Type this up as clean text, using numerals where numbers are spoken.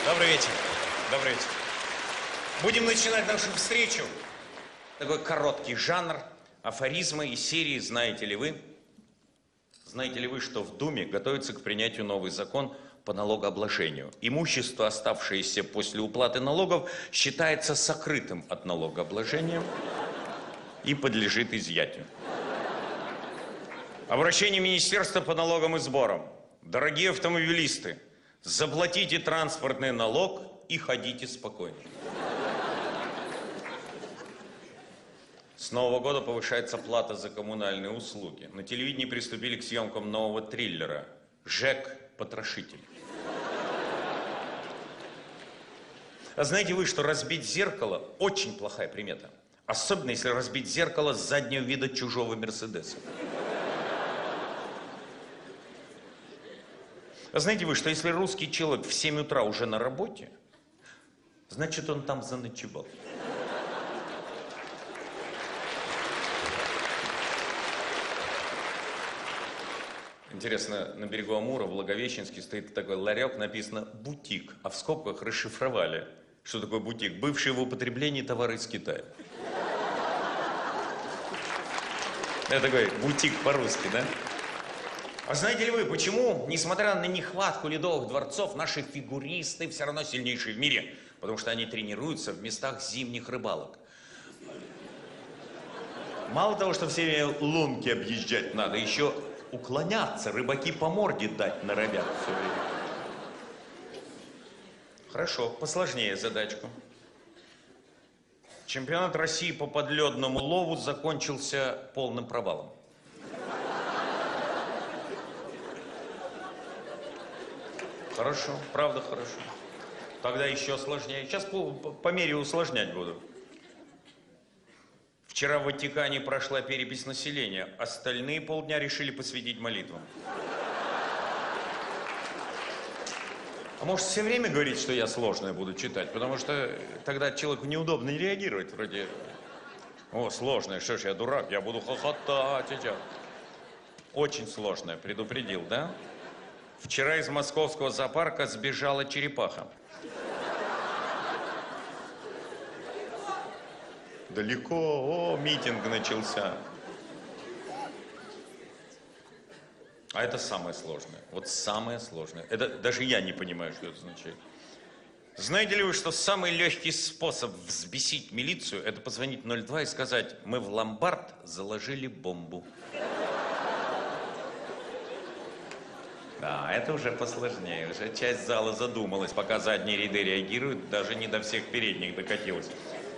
Добрый вечер. Добрый вечер. Будем начинать нашу встречу. Такой короткий жанр, афоризмы и серии «Знаете ли вы?». Знаете ли вы, что в Думе готовится к принятию новый закон по налогообложению? Имущество, оставшееся после уплаты налогов, считается сокрытым от налогообложения и подлежит изъятию. Обращение Министерства по налогам и сборам. Дорогие автомобилисты, заплатите транспортный налог и ходите спокойно. С Нового года повышается плата за коммунальные услуги. На телевидении приступили к съемкам нового триллера «ЖЭК-потрошитель». А знаете вы, что разбить зеркало – очень плохая примета. Особенно, если разбить зеркало с заднего вида чужого Мерседеса. А знаете вы, что если русский человек в 7 утра уже на работе, значит, он там заночевал. Интересно, на берегу Амура, в Благовещенске, стоит такой ларек, написано «бутик», а в скобках расшифровали, что такое бутик. Бывшие в употреблении товары из Китая. Это такой бутик по-русски, да? А знаете ли вы, почему, несмотря на нехватку ледовых дворцов, наши фигуристы все равно сильнейшие в мире? Потому что они тренируются в местах зимних рыбалок. Мало того, что все время лунки объезжать надо, еще уклоняться, рыбаки по морде дать норовят все время. Хорошо, посложнее задачку. Чемпионат России по подледному лову закончился полным провалом. Хорошо, правда хорошо. Тогда еще сложнее. Сейчас по мере усложнять буду. Вчера в Ватикане прошла перепись населения. Остальные полдня решили посвятить молитвам. А может, все время говорить, что я сложное буду читать? Потому что тогда человеку неудобно не реагировать. Вроде, о, сложное, что ж, я дурак, я буду хохотать. Очень сложное, предупредил, да? Вчера из московского зоопарка сбежала черепаха. Далеко, о, митинг начался. А это самое сложное. Вот самое сложное. Это даже я не понимаю, что это означает. Знаете ли вы, что самый легкий способ взбесить милицию — это позвонить 02 и сказать: мы в ломбард заложили бомбу. Да, это уже посложнее. Уже часть зала задумалась, пока задние ряды реагируют, даже не до всех передних докатилась.